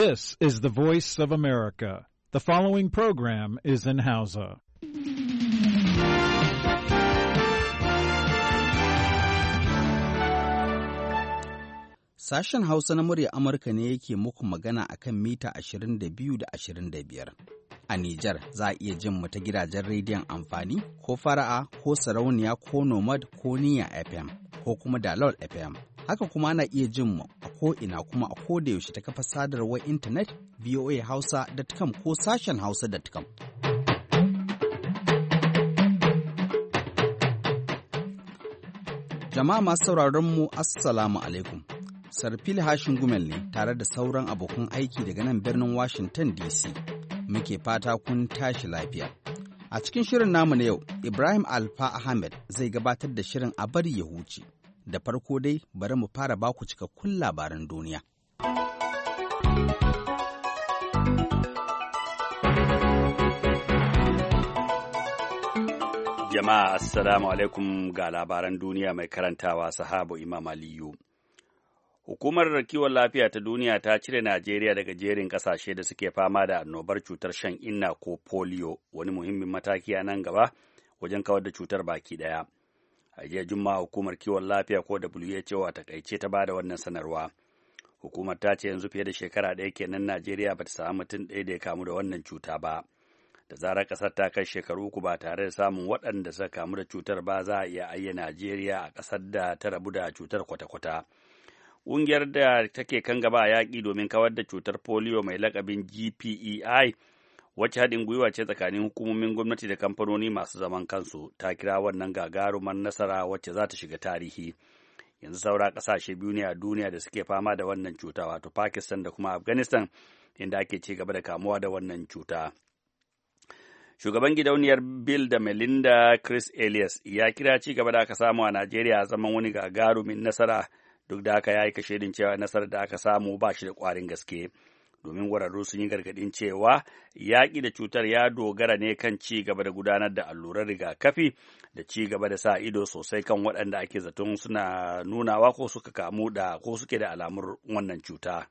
This is the voice of America. The following program is in Hausa. Sashen Hausa na murya Amurka ne yake muku magana a kan mita 22 da 25. A Nijar za a iya jin mu ta gidajen rediyon amfani ko fara'a ko sarauniya ko nomad ko niyya FM ko kuma dalol FM. Haka kuma ana iya jin mu a ko'ina kuma a koda yaushe ta kafa sadarwar intanet voahausa.com ko sashen hausa.com. Jama'a masu sauraron mu Assalamu alaikum. Sarfil Hashin Gumel ne tare da sauran abokan aiki daga nan birnin Washington DC. Muke fata kun tashi lafiya. A cikin shirin namu na yau, Ibrahim Alfa Ahmed zai gabatar da shirin a bari ya huce. Da farko dai bari mu fara baku cikakkun labaran duniya. Jama'a assalamu alaikum ga labaran duniya mai karantawa Sahabu Imam Aliyu. Hukumar kiwon lafiya ta duniya ta cire Najeriya daga jerin ƙasashe da suke fama da annobar cutar shan inna ko polio, wani muhimmin mataki a nan gaba wajen kawar da cutar baki ɗaya. A jiya Juma'a hukumar kiwon lafiya ko WHO a takaice ta bada wannan sanarwa. Hukumar ta ce yanzu fiye da shekara ɗaya kenan Najeriya bata samu mutum ɗaya da ya kamu da wannan cuta ba. Da zarar ƙasar ta kai shekaru uku ba tare da samun waɗanda suka kamu da cutar ba, za a iya ayyana Najeriya a ƙasar da ta rabu da cutar kwata-kwata. Ƙungiyar da take kan gaba a yaƙi domin kawar da cutar polio mai lakabin GPEI, wacce haɗin gwiwa ce tsakanin hukumomin gwamnati da kamfanoni masu zaman kansu, ta kira wannan gagarumar nasara wacce za ta shiga tarihi. Yanzu saura ƙasashe biyu ne a duniya da suke fama da wannan cuta, wato Pakistan da kuma Afghanistan, inda ake ci gaba da kamuwa da wannan cuta. Shugaban gidauniyar Bill da Melinda Chris Elias ya kira ci gaba da aka samu a Najeriya a zaman wani gagarumin nasara. Duk da haka ya yi kashedin cewa nasarar da aka samu ba shi da ƙwarin gaske, domin ƙwararru sun yi gargaɗin cewa yaƙi da cutar ya dogara ne kan ci gaba da gudanar da allurar rigakafi da ci gaba da sa ido sosai kan waɗanda ake zaton suna nunawa ko suka kamu da ko suke da alamun wannan cuta.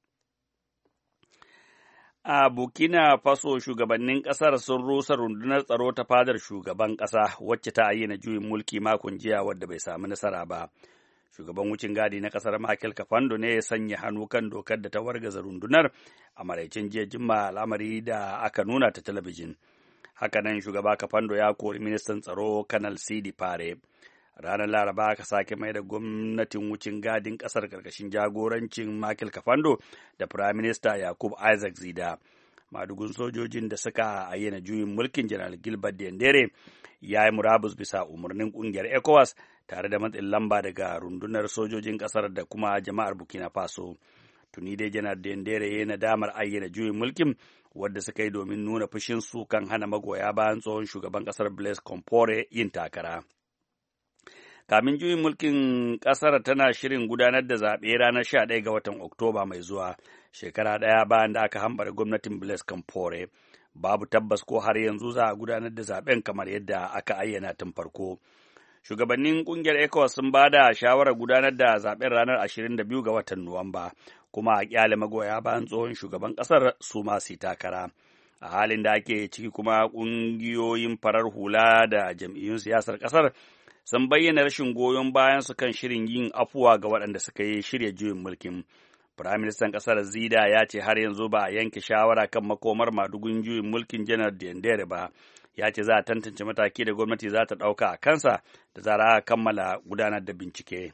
A Burkina Faso shugabannin ƙasar sun rusa rundunar tsaro ta fadar shugaban ƙasa wacce ta ayyana juyin mulki makon jiya wadda bai samu nasara ba. Shugaban wucin gadi na ƙasar Michael Kafando ne ya sanya hannu kan dokar da ta wargaza rundunar a maraicin jiya Juma'a, al'amari da aka nuna ta talabijin. Hakanan shugaba Kafando ya kori ministan tsaro Kanal Sidi Fare. Ranar Laraba aka sake mai da gwamnatin wucin gadin ƙasar ƙarƙashin jagorancin Michael Kafando da Prime Minister Yakub Isaac Zida. Madugun sojojin da suka ayyana juyin mulkin General Gilbert Diendere ya yi murabus bisa umarnin ƙungiyar ECOWAS tare da matsin lamba daga rundunar sojojin ƙasar da kuma jama'ar Burkina Faso. Tuni dai Janar Diendere ya yi nadamar ayyana juyin mulkin wadda suka yi domin nuna fushinsu kan hana magoya bayan tsohon shugaban ƙasar Blaise Compaoré yin takara. Kamin juyin mulkin ƙasar tana shirin gudanar da zaɓe ranar 11 ga watan Oktoba mai zuwa, shekara ɗaya bayan da aka hambara gwamnatin Blaise Compaoré. Babu tabbas ko har yanzu za a gudanar da zaɓen kamar yadda aka ayyana tun farko. Shugabannin ƙungiyar ECOWAS sun ba da shawarar gudanar da zaɓen ranar 22 ga watan Nuwamba, kuma a ƙyale magoya bayan tsohon shugaban ƙasar su ma su takara. A halin da ake ciki kuma ƙungiyoyin farar hula da jam'iyyun siyasar ƙasar sun bayyana rashin goyon bayan su kan shirin yin afuwa ga waɗanda suka yi shirya juyin mulkin. Firaministan ƙasar Zida ya ce har yanzu ba a yanke shawara kan makomar madugun juyin mulkin Janar Diendere ba. Ya ce za a tantance mataki da gwamnati za ta ɗauka a kansa da zara a kammala gudanar da bincike.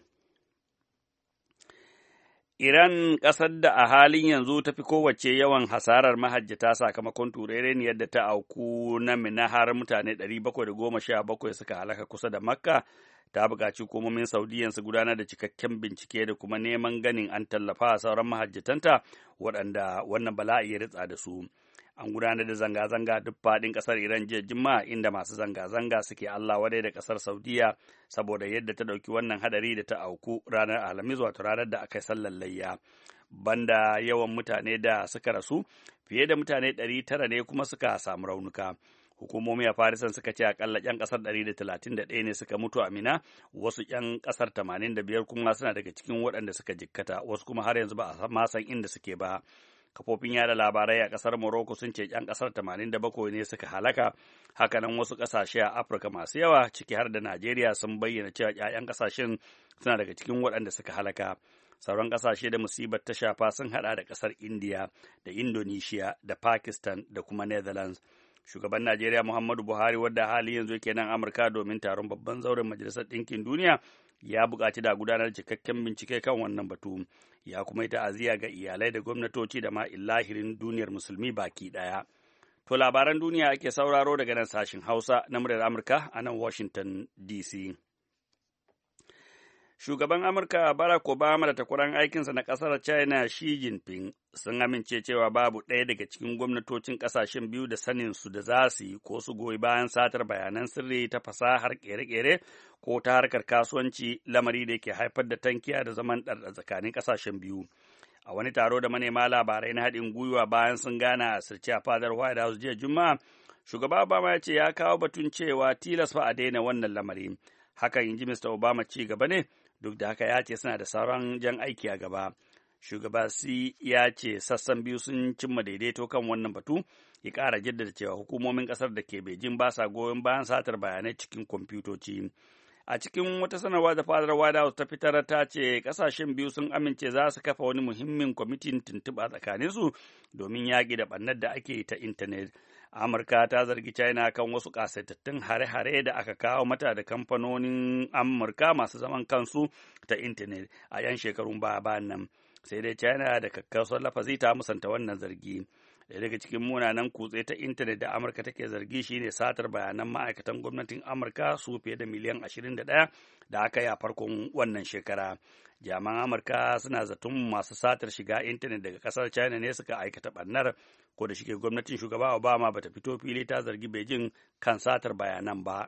Iran, ƙasar da a halin yanzu ta fi kowace yawan hasarar mahajjata sakamakon turereniyar da ta auku na Mina har mutane 717 suka halaka kusa da Makka, ta buƙaci hukumomin Saudiyan su gudanar da cikakken bincike da kuma neman ganin an tallafa a sauran mahajjatanta waɗanda wannan bala'i ya ritsa da su. An gudanar da zanga-zanga duk faɗin ƙasar Iran jiya Juma'a, inda masu zanga-zanga suke Allah wadai da ƙasar Saudiya saboda yadda ta ɗauki wannan hadari da ta auku ranar Alhamis, wato ranar da aka yi sallar layya. Banda yawan mutane da suka rasu, fiye da mutane 900 ne kuma suka samu raunuka. Hukumomi a Farisan suka ce akalla 'yan ƙasar 131 ne suka mutu a Mina, wasu 'yan ƙasar 85 kuma suna daga cikin waɗanda suka jikkata, wasu kuma har yanzu ba a ma san inda suke ba. Kafofin yada labarai a ƙasar Morocco sun ce 'yan ƙasar 87 ne suka halaka. Hakanan wasu ƙasashe a Afirka masu yawa ciki har da Najeriya sun bayyana cewa 'ya'yan ƙasashen suna daga cikin waɗanda suka halaka. Sauran ƙasashe da musibar ta shafa sun haɗa da ƙasar Indiya da Indonesia da Pakistan da kuma Netherlands. Shugaban Najeriya Muhammadu Buhari, wadda hali yanzu yake nan Amurka domin taron babban zauren Majalisar Ɗinkin Duniya, ya buƙaci da gudanar cikakken bincike kan wannan batu. Ya kuma yi ta'aziyya ga iyalai da gwamnatoci da ma illahirin duniyar musulmi baki ɗaya. To labaran duniya ake sauraro daga nan sashin Hausa na muryar Amurka a nan Washington DC. Shugaban Amurka Barack Obama da takwaran aikinsa na ƙasar China Xi Jinping sun amince cewa babu ɗaya daga cikin gwamnatocin ƙasashen biyu da saninsu da za su yi ko su goyi bayan satar bayanan sirri ta fasahar ƙere-ƙere ko ta harkar kasuwanci, lamari da yake haifar da tankiya da zaman ɗarɗa tsakanin ƙasashen biyu. A wani taro da manema labarai na haɗin gwiwa bayan sun gana a asirce a fadar White House jiya Juma'a, shugaba Obama ya ce ya kawo batun cewa tilas fa a daina wannan lamari. Hakan, in ji Mr. Obama, ci gaba ne, duk da haka ya ce suna da sauran jan aiki a gaba. Shugaba Xi ya ce sassan biyu sun cimma daidaito kan wannan batu, ya ƙara jaddada cewa hukumomin ƙasar da ke Beijing ba sa goyon bayan satar bayanai cikin kwamfutoci. A cikin wata sanarwa da fadar White House ta fitar, ta ce ƙasashen biyu sun amince za su kafa wani muhimmin kwamitin tuntuɓa tsakaninsu domin yaƙi da ɓannar da ake ta intanet. Amurka ta zargi China kan wasu ƙasaitattun hare-hare da aka kawo mata da kamfanonin Amurka masu zaman kansu ta intanet a 'yan shekarun bayan nan. Sai dai China da kakkausar lafazi ta musanta wannan zargi. Ɗaya daga cikin munanan kutse ta intanet da Amurka take zargi shine satar bayanan ma'aikatan gwamnatin Amurka su fiye da miliyan 21 da aka yi a farkon wannan shekara. Jami'an Amurka suna zaton masu satar shiga intanet daga ƙasar China ne suka aikata ɓannar, ko da shike gwamnatin shugaba Obama bata fito fili ta zargi Beijing kan satar bayanan ba.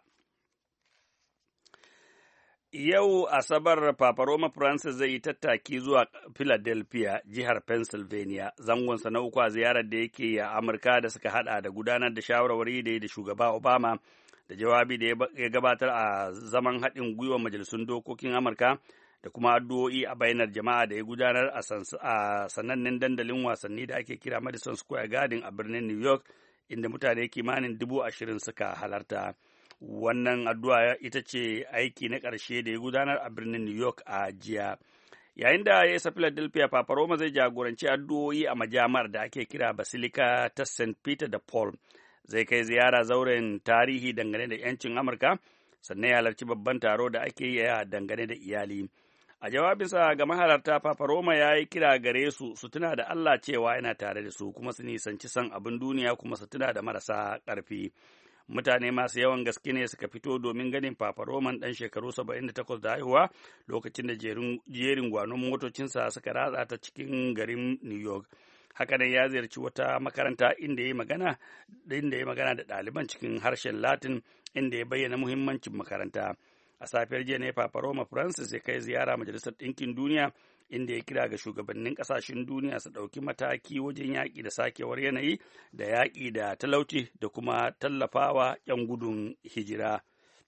Yau Asabar, Papa Roma Francis zai yi tattaki zuwa Philadelphia, jihar Pennsylvania, zangonsa na uku a ziyarar da yake a Amurka da suka hada da gudanar da shawarwari da shugaba Obama da jawabi da ya gabatar a zaman haɗin gwiwa majalisun dokokin Amurka da kuma addu'o'i a bainar jama'a da ya gudanar a sanannen dandalin wasanni da ake kira Madison Square Garden a birnin New York, inda mutane kimanin 20,000 suka halarta. Wannan addu'a ita ce aiki na ƙarshe da ya gudanar a birnin New York a jiya. Yayin da ya isa Philadelphia, Papa Roma zai jagoranci addu'o'i a majami'ar da ake kira Basilica ta St. Peter da Paul. Zai kai ziyara zauren tarihi dangane da 'yancin Amurka, sannan ya halarci babban taro da ake yi dangane da iyali. A jawabinsa ga mahalarta, Papa Roma ya yi kira gare su tuna da Allah cewa yana tare da su, kuma su nisanci son abin duniya, kuma su tuna da marasa ƙarfi. Mutane masu yawan gaske ne suka fito domin ganin Papa Roman ɗan shekaru 78 da haihuwa, lokacin da jerin gwanon motocinsa suka ratsa ta cikin garin New York. Hakanan ya ziyarci wata makaranta inda ya magana da ɗaliban cikin harshen Latin, inda ya bayyana muhimmancin makaranta. A safiyar jiya ne Papa Roma Francis ya kai ziyara Majalisar Ɗinkin Duniya, inda ya kira ga shugabannin ƙasashen duniya su ɗauki mataki wajen yaƙi da sakewar yanayi da yaƙi da talauci da kuma tallafawa 'yan gudun hijira.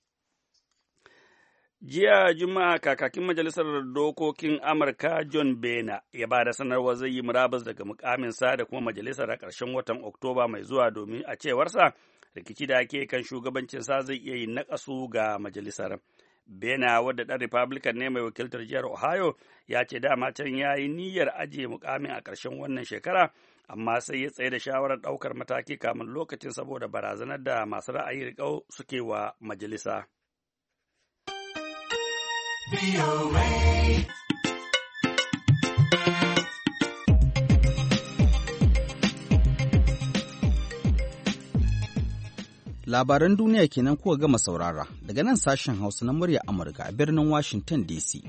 Jiya Juma'a, kakakin Majalisar Dokokin Amurka John Boehner ya ba da sanarwar zai yi murabus daga mukaminsa da kuma majalisar a ƙarshen watan Oktoba mai zuwa, domin a cewarsa rikici da ake kan shugabancinsa zai iya yin naƙasu ga majalisar. Boehner, wadda ɗan Republican ne mai wakiltar jihar Ohio, ya ce dama can ya yi niyyar ajiye mukamin a ƙarshen wannan shekara, amma sai ya tsaye da shawarar ɗaukar mataki kamun lokacin saboda barazanar da masu ra'ayi riƙau suke wa majalisa. Labaran duniya kenan kuka gama saurara daga nan sashen Hausa na murya Amurka a birnin Washington DC.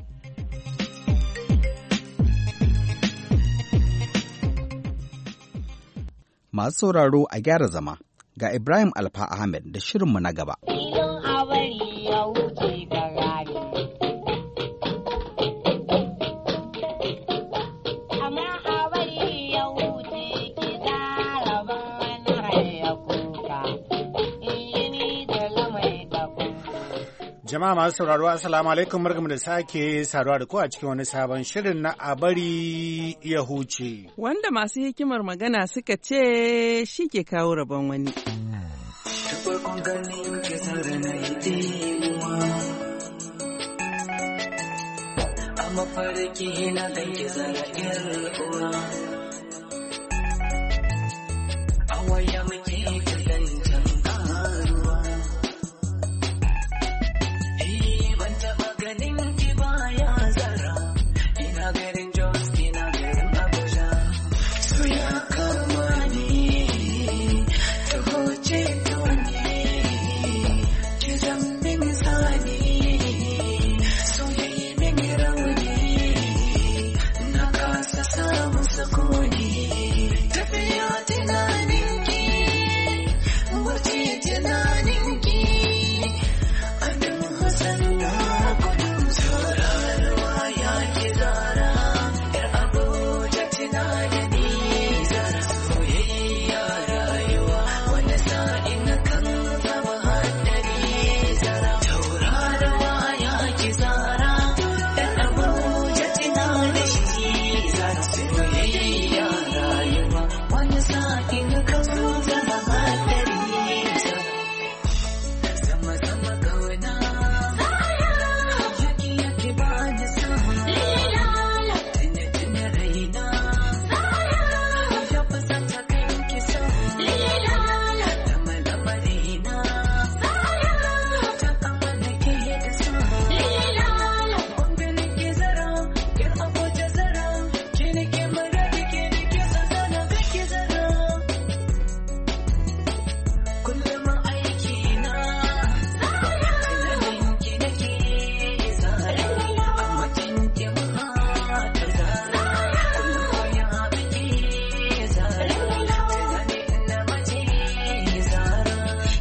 Masu sauraro a gyara zama, ga Ibrahim Alfa Ahmed da shirinmu na gaba. Jama'a masu sauraro assalamu alaikum, barkamu da sake saduwa da ku a cikin wani sabon shirin na a bari ya huce. Wanda masu hikimar magana suka ce shi ke kawo rabon wani. A mafarki na ganke zara'ir uwa, a waya muke kusantan karuwa. Ban taɓa ganin ki baya zara, ina garin Jos, ina garin Abuja. So ya kama ni, ta hoce toni, ki zambin sani, so yayi min rauni, na kasa samun sukuni. Tafiya tunaninki, wuce tunaninki, abin Hassan na gudu. Saurarwa ya ki zara, yar Abuja tuna da ni zara. Soyayya rayuwa, wani sa'in kan zama haddari zara. Saurarwa ya ki zara, yar Abuja tuna da shi zara. Soyayya rayuwa, wani sa'in kan zama haddari zara. Sama sama kauna, yaki yaki ba da sa. Tuna tuna raina, ya fusata kan kisa. Lama lama raina, ta kama da ke da sa. Ɓangaren ke zara, yar Abuja zara, ke da ke maradi, ke da ke sanzana ga ke zara. Kullum aiki na, tunanin ki da ke zara, amma kin ki mata zara. Kullum ya biki zara, tunanin na mace zara.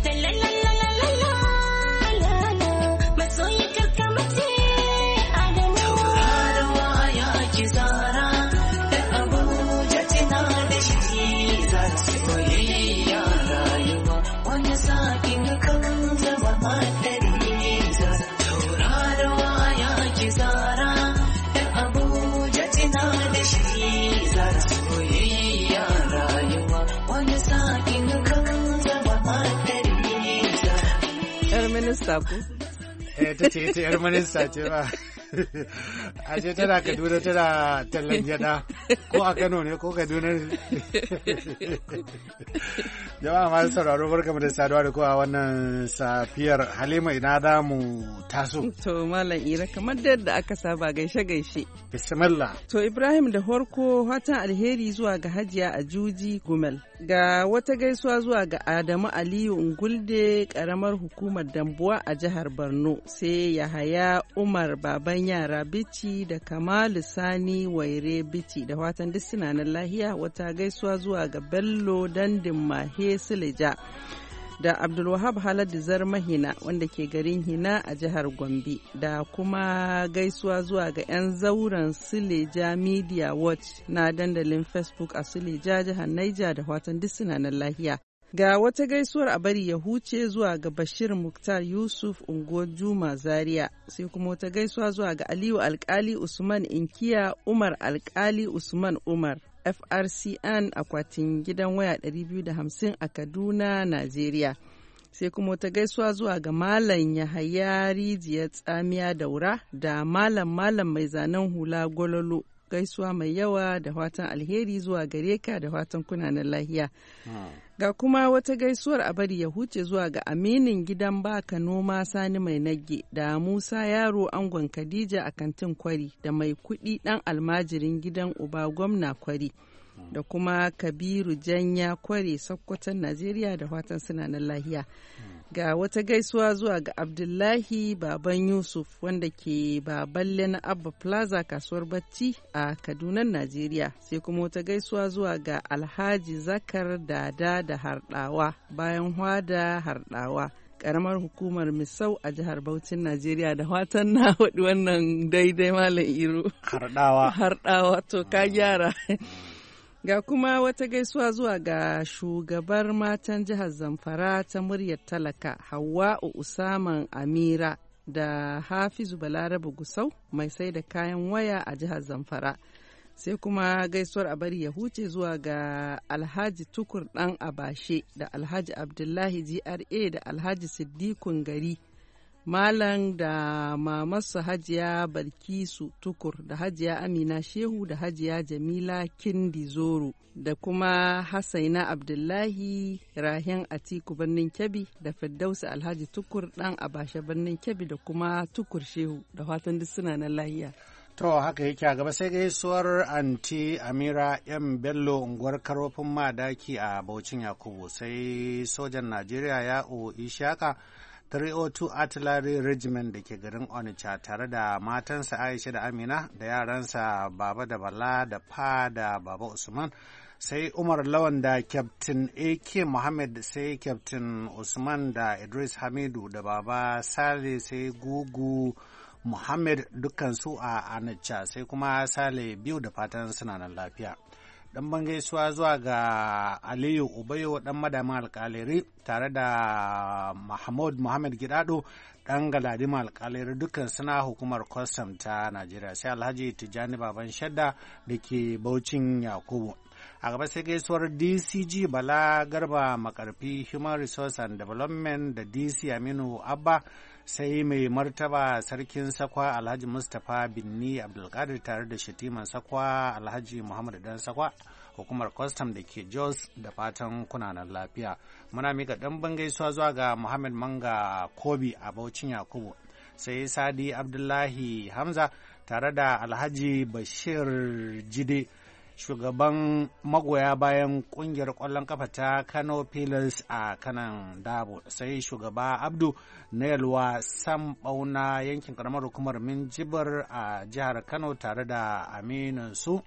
Taurarwa ya ki zara, yar Abuja tuna da shi zara. Soyayya rayuwa, wani sa'in kan zama haɗari zara. Taurarwa ya ki zara, yar Abuja tuna da shi zara. Soyayya rayuwa, wani sa'in kan zama haɗari zara. Yar minista ku. Ta ce ita 'yar minista ce ba. A ce tana Kaduna tana tallan gyada, ko a Kano ne ko Kaduna ne. Jama'a masu sauraro barkamu da saduwa da kowa wannan safiyar. Halima ina da mu taso. To Malam Ira kamar da yadda aka saba gaishe-gaishe. Bismillah. To Ibrahim da farko fatan alheri zuwa ga Hajiya Ajuji Gumel. Ga wata gaisuwa zuwa ga Adamu Aliyu Ungulde karamar hukumar Dambuwa a jihar Borno, sai Yahaya Umar baban yara Bici da Kamalu Sani Waire Bici da fatan duk suna nan lahiya. Wata gaisuwa zuwa ga Bello Dandin Mahe Silija da Abdulwahab Haladu Zarmahina wanda ke garin Hina a jihar Gombe, da kuma gaisuwa zuwa ga 'yan zauren Suleja Media Watch na dandalin Facebook a Suleja jihar Niger da watan duk suna nan lahiya. Ga wata gaisuwar a bari ya huce zuwa ga Bashir Muktar Yusuf Unguwar Juma Zaria, sai kuma wata gaisuwa zuwa ga Aliyu Alkali Usman Inkiya Umar Alkali Usman Umar FRCN akwatin gidan waya 250 a Kaduna, Najeriya. Sai kuma wata gaisuwa zuwa ga Malam Yahaya Rijiyar Tsamiya Daura da Malam mai zanen hula Gololo. Gaisuwa mai yawa da fatan alheri zuwa gare ka da fatan kunanan lahiya. Ga kuma wata gaisuwar a bari ya huce zuwa ga aminin gidan baka noma Sani Mai Nagge da Musa Yaro angon Khadija a kantin Kwari da mai kuɗi ɗan almajirin gidan Uba Gwamna Kwari da kuma Kabiru Janya Kwari Sokoton Najeriya da fatan suna nan lahiya. Ga wata gaisuwa zuwa ga Abdullahi Baban Yusuf wanda ke Baballe na Abba Plaza kasuwar Bacci a Kaduna, Najeriya. Sai kuma wata gaisuwa zuwa ga Alhaji Zakar Dada da Harɗawa bayan Hwada Harɗawa. Karamar hukumar Misau a jihar Bauchin, Najeriya da watan na waɗi wannan daidai Malam Iro. Harɗawa to ka gyara. Ga kuma wata gaisuwa zuwa ga shugabar matan jihar Zamfara ta muryar talaka Hawwa'u Usaman Amira da Hafizu Balarabe Gusau mai sai da kayan waya a jihar Zamfara. Sai kuma gaisuwar a bari ya huce zuwa ga Alhaji Tukur ɗan Abashe da Alhaji Abdullahi GRA da Alhaji Siddikun Gari. Malam da mamarsu Hajiya Balkisu Tukur da Hajiya Amina Shehu da Hajiya Jamila Kindi Zoro da kuma Hassaina Abdullahi Rahin Atiku birnin Kebbi da Firdausi Alhaji Tukur ɗan Abashe birnin Kebbi da kuma Tukur Shehu da fatan duk suna nan lahiya. To haka yake a gaba sai gaisuwar anti Amira M Bello unguwar Karofin Madaki a Bauchin Yakubu, sai sojan Najeriya Ya'u Ishaka 302 Artillery Regiment da ke garin Onitsha tare da matansa Aisha da Amina da yaransa Baba da Bala da Pa da Baba Usman, sai Umar Lawan da Captain AK Muhammad, sai Captain Usman da Idris Hamidu da Baba Sale, sai Gugu Muhammad dukkansu a Onitsha, sai kuma Sale biyu da fatan suna nan lafiya. Dan bangaisuwa zuwa ga Aliyu Ubayo dan madamin alkaliri tare da Mahmud Muhammad Gidado dan galadima alkaliri dukkan suna hukumar custom ta Najeriya, sai Alhaji Tijjani Baban Shadda da ke Bauchin Yakubu. A gaba sai gaisuwar DCG Bala Garba Makarfi Human Resource and Development da DC Aminu Abba, sai mai martaba sarkin Sakwa Alhaji Mustapha Binni Abdulkadir tare da shatiman Sakwa Alhaji Muhammad Dan Sakwa, hukumar custom da ke Jos da fatan kunanan lafiya. Muna mika dan bangaisuwa zuwa ga Muhammad Manga Kobi a Bauchin Yakubu, sai Sadi Abdullahi Hamza tare da Alhaji Bashir Jide shugaban magoya bayan kungiyar kwallon kafa ta Kano Pillars a kanan Dabo, sai shugaba Abdu na Yalwa Sam Bauna yankin karamar hukumar Minjibir a jihar Kano tare da aminin su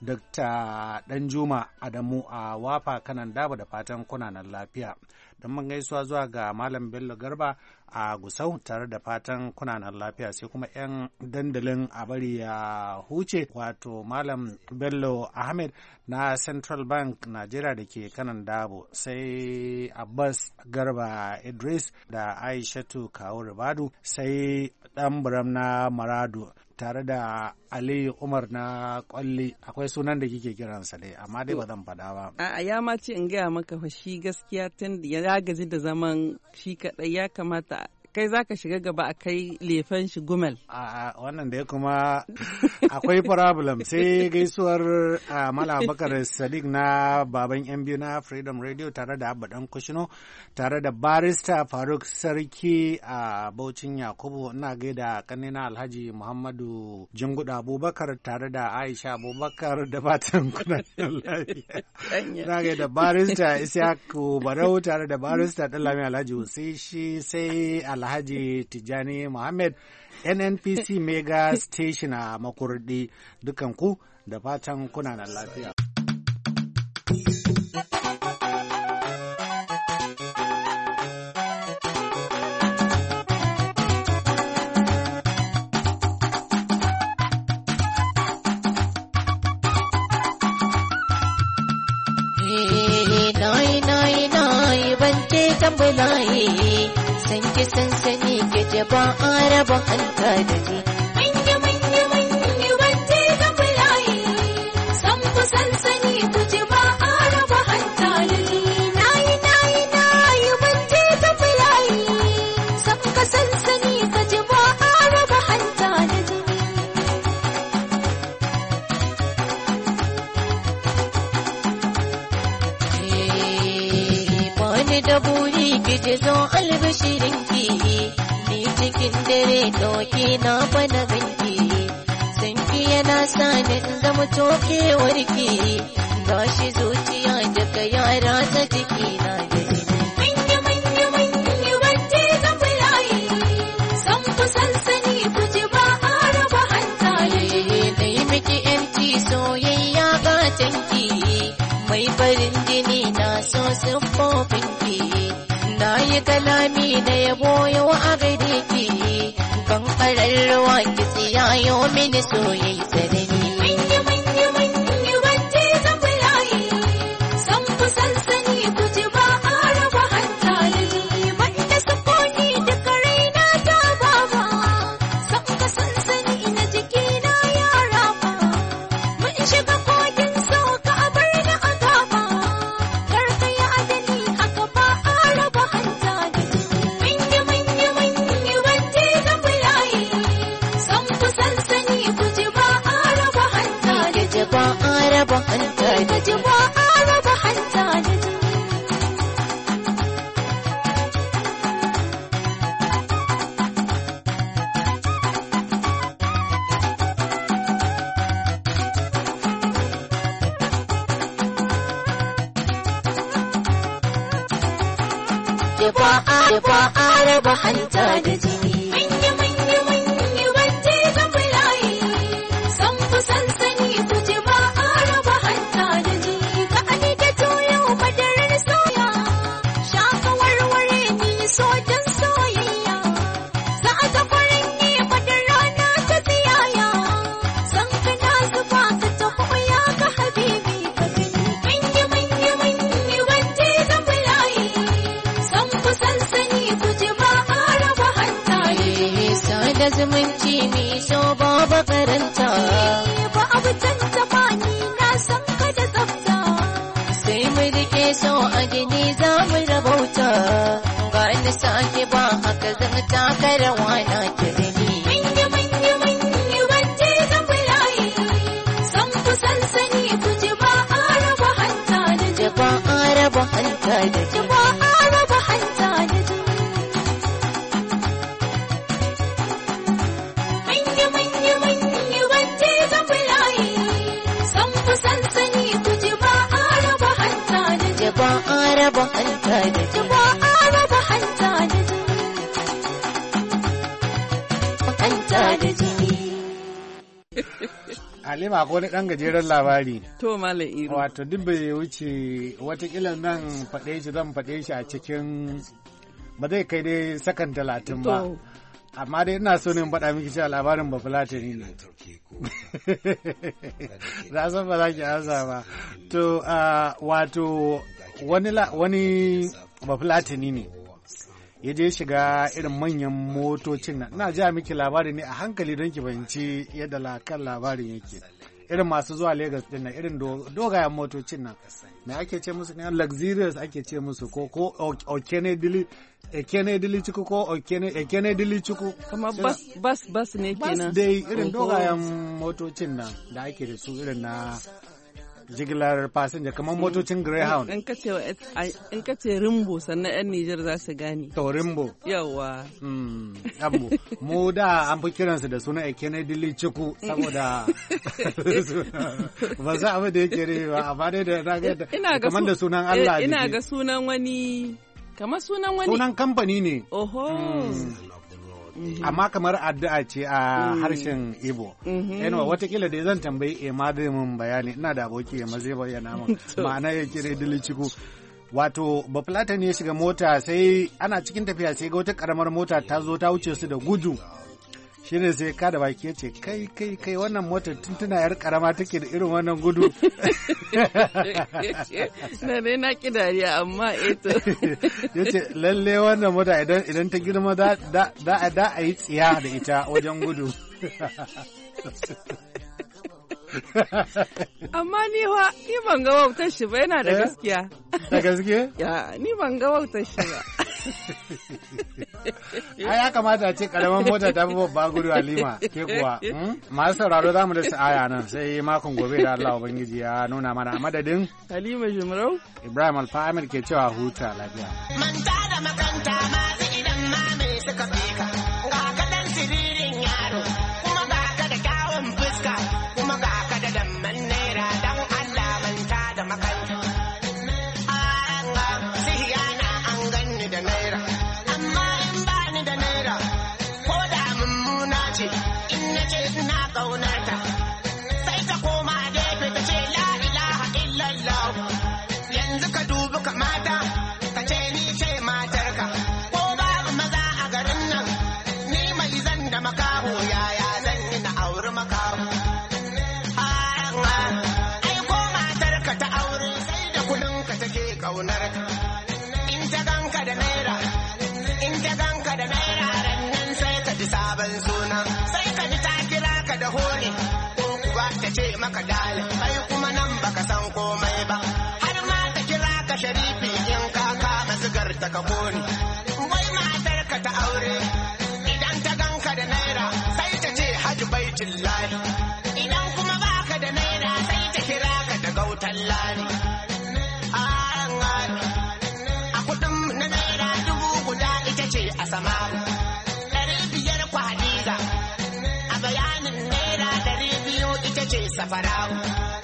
Dr. Danjuma Adamu a Wafa kanan Dabo da fatan kunanan lafiya. Don mun gaisuwa zuwa ga Malam Bello Garba a Gusau tare da fatan kunanan lafiya, sai kuma 'yan dandalin a bari ya huce wato Malam Bello Ahmed na Central Bank Najeriya da ke kanan Dabo, sai Abbas Garba Idris da Aishatu Kawu Ribadu, sai Dan Buram na Maradu tare da Ali Umar na Kwalli. Akwai sunan da kike kiransa dai amma dai ba zan faɗa ba. A ya ma ce in gaya maka fa shi gaskiya tun ya gaji da zaman shi kaɗai, ya kamata kai za ka shiga gaba a kai lefen shi Gumel. A wannan da ya kuma akwai problem. Sai gaisuwar Mala Bakar Sadiq na baban yan biyu na Freedom Radio tare da Abba Dan Kushino tare da Barista Faruk Sarki a Bauchin Yakubu. Ina gaida kanina Alhaji Muhammadu Jinguda Abubakar tare da Aisha Abubakar da fatan kuna lafiya. Ina gaida Barista Isyaku Barau tare da Barista Dallami Alhaji Usishi, sai Alhaji Tijjani Muhammad NNPC Mega Station a Makurdi, dukanku da fatan kuna nan lafiya. Sanki sansani ke jaba a raba hanta da ni. Manya wance da bulayi, san ku sansani ku jaba a raba hanta da ni. Nayi wance da bulayi, san ka sansani ka jaba a raba hanta da ni. Bani da buri ki je zo albishirinki, ni cikin dare doki na bana ganki, sanki yana sani in zama tokewarki, gashi zuciya daga yara ta jiki na da manya wance da bulayi, san ku sansani ku ji ba a raba hanta da yi miki yanci soyayya gatanki, mai farin jini na so siffofinki, na yi kalami da yabo yau a gare ki, kan ƙararrawa ki tsiyayo mini soyayya tsanani. Manya wance da bulayi, san ku sansani ku ji ba a raba hanta da ni, banda sakoni duka raina ta baba, raba hanta da jini. ba a raba hanta da jini. Manya wanda zan bulayi, san ku sansani ku ji ba a raba hanta da jini. Ka ani da toyo madarar soya, shafa warware ni sojan soyayya. Za a ta farin ni madara na ta tsiyaya, san ka na zuba ka ta koya ka habibi ka gani. Manya wanda zan bulayi, san ku sansani ku ji ba a raba hanta da jini. Da zumunci ne so babu karanta. Ba abu tantaba ni na san ka da tsafta. Sai mu rike so a jini za mu rabauta. Ga ni sake ba haka zan taka rawa na kirni. Manya wanda zan bulayi, san ku sansani ku ji ba a raba hanta da jini. Ba a raba hanta da jini. Ba a raba hanta da jini. Manya wanda zan bulayi, san ku sansani ku ji ba a raba hanta da jini. Ba a raba hanta da jini. Ba a raba hanta da jini. Hanta da jini. Halima ko wani ɗan gajeren labari. To Malam Iro. Wato duk bai wuce watakila nan zan faɗe shi a cikin ba zai kai dai sakan 30 ba. To. Amma dai ina so ne in faɗa miki cewa labarin ba fulatani ne. Na san ba za ki ansa ba. To wato wani ba fulatani ne. Ya je shiga irin manyan motocin nan. Ina ja miki labari ne a hankali don ki fahimci yadda kan labarin yake. Irin masu zuwa Lagos din nan, irin dogayen motocin nan. Me ake ce musu ne? Luxurious ake ce musu ko Okene Chuku ko Okene Chuku. Kamar bas ne kenan. Bas dai irin dogayen motocin nan da ake da su irin na jigilar fasinja kamar motocin Greyhound. In ka ce Rimbo sannan 'yan Nijar za su gane. To Rimbo. Yawa. Abu. Mu da an fi kiransu da suna Ekene Dili Chuku saboda ba za abu da yake rai ba amma dai da na ga kamar da sunan Allah ne. Ina ga sunan wani kamar sunan wani. Sunan kamfani ne. Oho. Amma kamar addu'a ce a harshen Igbo. Anyway, watakila da zan tambayi Ema zai mun bayani, ina da aboki Ema zai bayyana min ma'ana ya kire Dilichiku. Wato bafulata ne ya shiga mota sai ana cikin tafiya sai ga wata karamar mota ta zo ta wuce su da gudu. Shine sai ka da baki ya ce kai wannan motar tuntuna yar karama take da irin wannan gudu. Na dai na ki dariya amma eto. Ya ce lalle wannan mota idan ta girma da a yi tsiya da ita wajen gudu. Amma ni ban ga wautar shi ba, yana da gaskiya. Da gaske? Ya, ni ban ga wautar shi ba. Ai ya kamata a ce karamin mota ta fi babba gudu Halima ke kuwa. Masu sauraro za mu da sa'aya nan sai makon gobe da Allah Ubangiji ya nuna mana a madadin Halima Jumrau. Ibrahim Alfahamid ke cewa huta lafiya. Manta da makanta masu idan mame suka fika. Ga kadan siririn yaro kuma ga ka da kyawun fuska kuma ga ka da damman naira dan Allah manta da makanta. Sihiyana an ganni da naira amma in ba ni da naira ko da mummuna ce in na ce ina ƙaunarta sai ta koma gefe ta ce la ilaha illallah. Yanzu ka dubi kamata ka ce ni ce matarka ko babu maza a garin nan ni mai zan da makaho yaya zan yi na auri makaho. Ai ko matarka ta aure sai da kudinka take ƙaunarka. In ta ganka da naira rannan sai ka ji sabon suna sai ka ji ta kira ka da hone ko kuwa ta ce maka dalil kai kuma nan baka san komai ba har ma ta kira ka sharifi in ka kama sigar ta ka kone. Wai matar ka ta aure idan ta ganka da naira sai ta ce hajji baitin lahi idan kuma baka da naira sai ta kira ka da gautan lani. fara'u.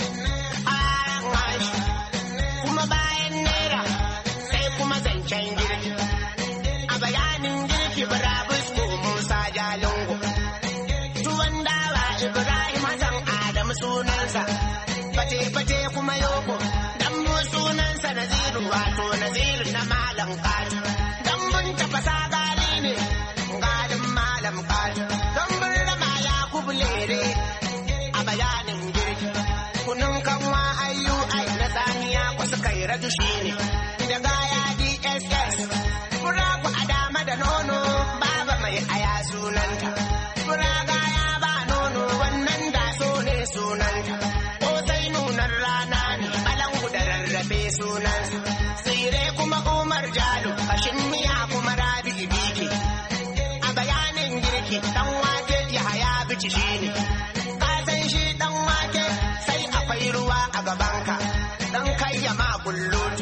Kuma bayan naira sai kuma zancen girki. A bayanin girki Barabus ko Musa Jalingo. Tuwon dawa Ibrahim Hassan Adamu sunansa. Fate-fate kuma yoko. Dambu sunansa Naziru wato Naziru na Malam Katu. Dambun tafasa gali ne. Galin Malam Katu. Dambun rama Yakubu Lere. A bayanin girki. Kunun kanwa IUI na saniya kwasu kai raju shi ne. Da gaya DSS. Fura ku a dama da nono. Baba mai aya sunanta. Fura gaya ba nono wannan da so ne sunanta. Ko sai nunar rana ne balangu da rarrafe sunansa. Tsire kuma Umar Jalo. Kashin miya kuma Rabi Ibiki. A bayanin girki dan wake Yahaya Bici shi ne. Ka san shi dan wake sai akwai ruwa a gabanka. Dan kai ya ma kullutu.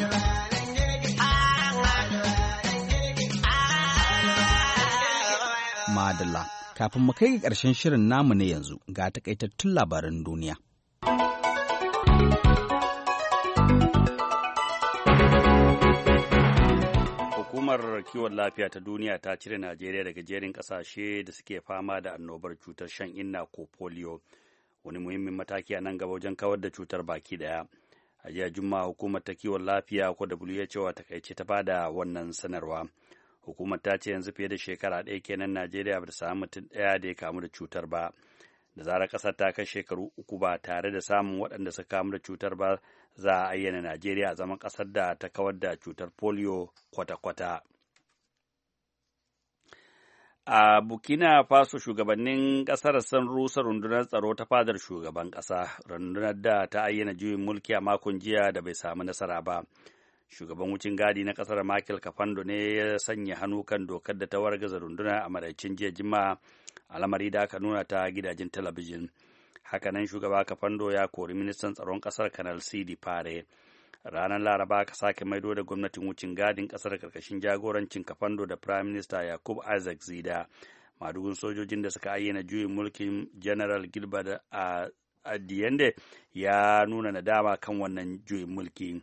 Madalla, kafin mu kai ga ƙarshen shirin namu na yanzu ga takaitattun labaran duniya. Hukumar kiwon lafiya ta duniya ta cire Najeriya daga jerin ƙasashe da suke fama da annobar cutar shan inna ko polio, wani muhimmin mataki a nan gaba wajen kawar da cutar baki daya. A jiya Juma'a hukumar ta kiwon lafiya ko WHO a takaice ta bada wannan sanarwa. Hukumar ta ce yanzu fiye da shekara ɗaya kenan Najeriya ba ta samu mutum ɗaya da ya kamu da cutar ba. Da zarar ƙasar ta kai shekaru uku ba tare da samun waɗanda suka kamu da cutar ba, za a ayyana Najeriya a zaman ƙasar da ta kawar da cutar polio kwata-kwata. A Burkina Faso shugabannin ƙasar sun rusa rundunar tsaro ta fadar shugaban ƙasa, rundunar da ta ayyana juyin mulki a makon jiya da bai samu nasara ba. Shugaban wucin gadi na ƙasar Michael Kafando ne ya sanya hannu kan dokar da ta wargaza rundunar a maraicin jiya Juma'a, al'amari da aka nuna ta gidajen talabijin. Hakanan shugaba Kafando ya kori ministan tsaron ƙasar Kanal Sidi Fare. Ranar Laraba aka sake maido da gwamnatin wucin gadin ƙasar karkashin jagorancin Kafando da Prime Minister Yakub Isaac Zida. Madugun sojojin da suka ayyana juyin mulkin General Gilbert a Diende ya nuna nadama kan wannan juyin mulki.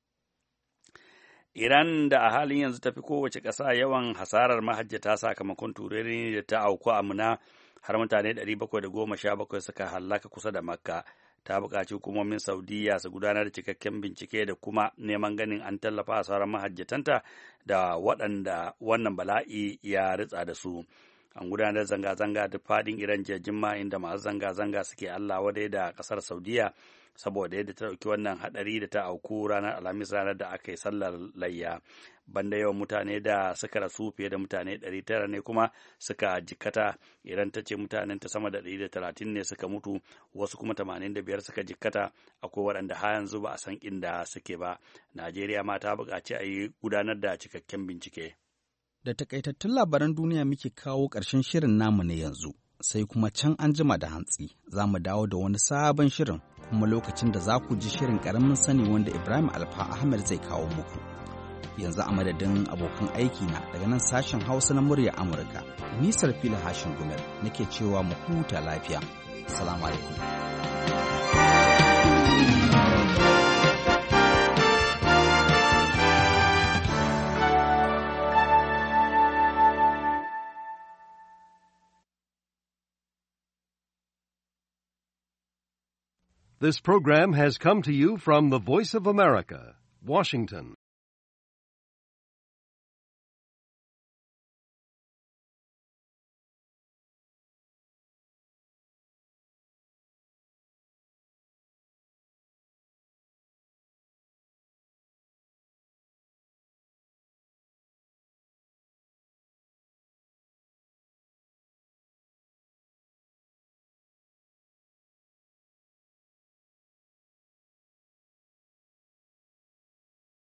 Iran da a halin yanzu tafi kowace ƙasa yawan hasarar mahajjata sakamakon turere da ta auku a Muna, har mutane 717 suka hallaka kusa da Makka. Ta buƙaci hukumomin Saudiya su gudanar da cikakken bincike da kuma neman ganin an tallafa a sauran mahajjatanta da waɗanda wannan bala'i ya ritsa da su. An gudanar zanga-zanga duk faɗin Iran jiya Juma'a inda masu zanga-zanga suke Allah wadai da ƙasar Saudiya saboda yadda ta ɗauki wannan haɗari da ta auku ranar Alhamis, ranar da aka yi sallar layya. Banda yawan mutane da suka rasu, fiye da mutane 900 ne kuma suka jikkata. Iran ta ce mutanen ta sama da 130 ne suka mutu, wasu kuma 85 suka jikkata. Akwai waɗanda har yanzu ba a san inda suke ba. Najeriya ma ta buƙaci a yi gudanar da cikakken bincike. Da takaitattun labaran duniya muke kawo ƙarshen shirin namu na yanzu, sai kuma can an jima da hantsi za mu dawo da wani sabon shirin, kuma lokacin da za ku ji shirin ƙaramin sani wanda Ibrahim Alfa Ahmed zai kawo muku. Yanzu a madadin abokan aiki na daga nan sashen Hausa na murya Amurka, nisar fili hashin gumel nake cewa mu huta lafiya. Salamu alaikum. This program has come to you from the Voice of America, Washington.